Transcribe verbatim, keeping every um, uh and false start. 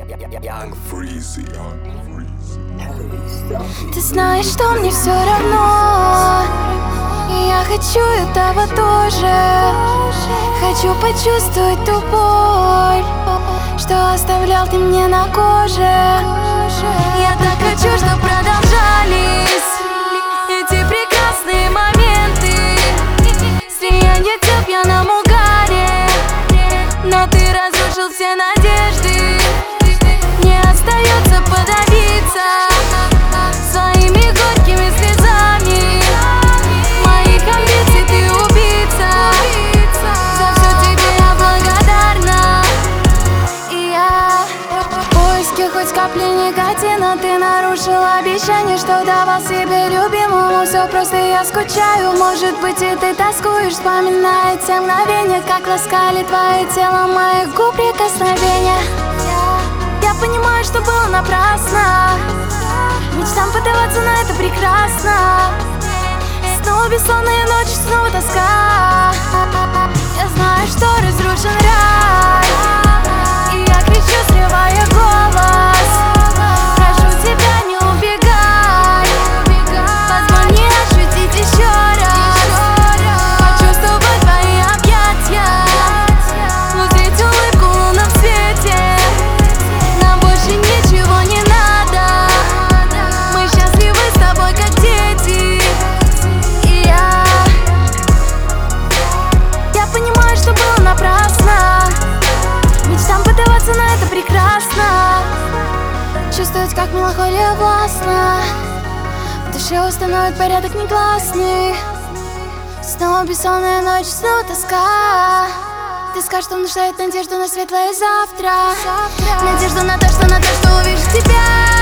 Young Freezy. Ты знаешь, что мне все равно, и я хочу этого тоже. Хочу почувствовать ту боль, что оставлял ты мне на коже. Я так хочу, чтобы продолжались эти прекрасные моменты, слияние тел в пьяном угаре. Но ты разрушил все надежды, не остается подавиться своими горькими слезами. Моих амбиций ты убийца, за все тебе я благодарна. И я в поиске хоть капли никотина. Ты нарушил обещание, что давал себе любимому. Все просто я скучаю, может быть и ты тоскуешь, вспоминая те мгновения, как ласкали твое тело, моих губ прикосновения. Я понимаю, что было напрасно, мечтам поддаваться, на это прекрасно. Снова бессонные ночи, снова тоска. Я знаю, что разрушен рай, и я кричу, срывая голос. Прошу тебя, не убегай, позволь ощутить еще раз, почувствовать твои объятия, узреть улыбку в лунном свете. Нам больше ничего не надо, мы счастливы с тобой, как дети. И я, я понимаю, что было напрасно, мечтам поддаваться, на это прекрасно. Чувствовать, как меланхолия властна, в душе установит порядок негласный. Снова бессонная ночь, снова тоска. Ты скажешь, что внушает надежду на светлое завтра, надежду на то, что на то, что увижу тебя.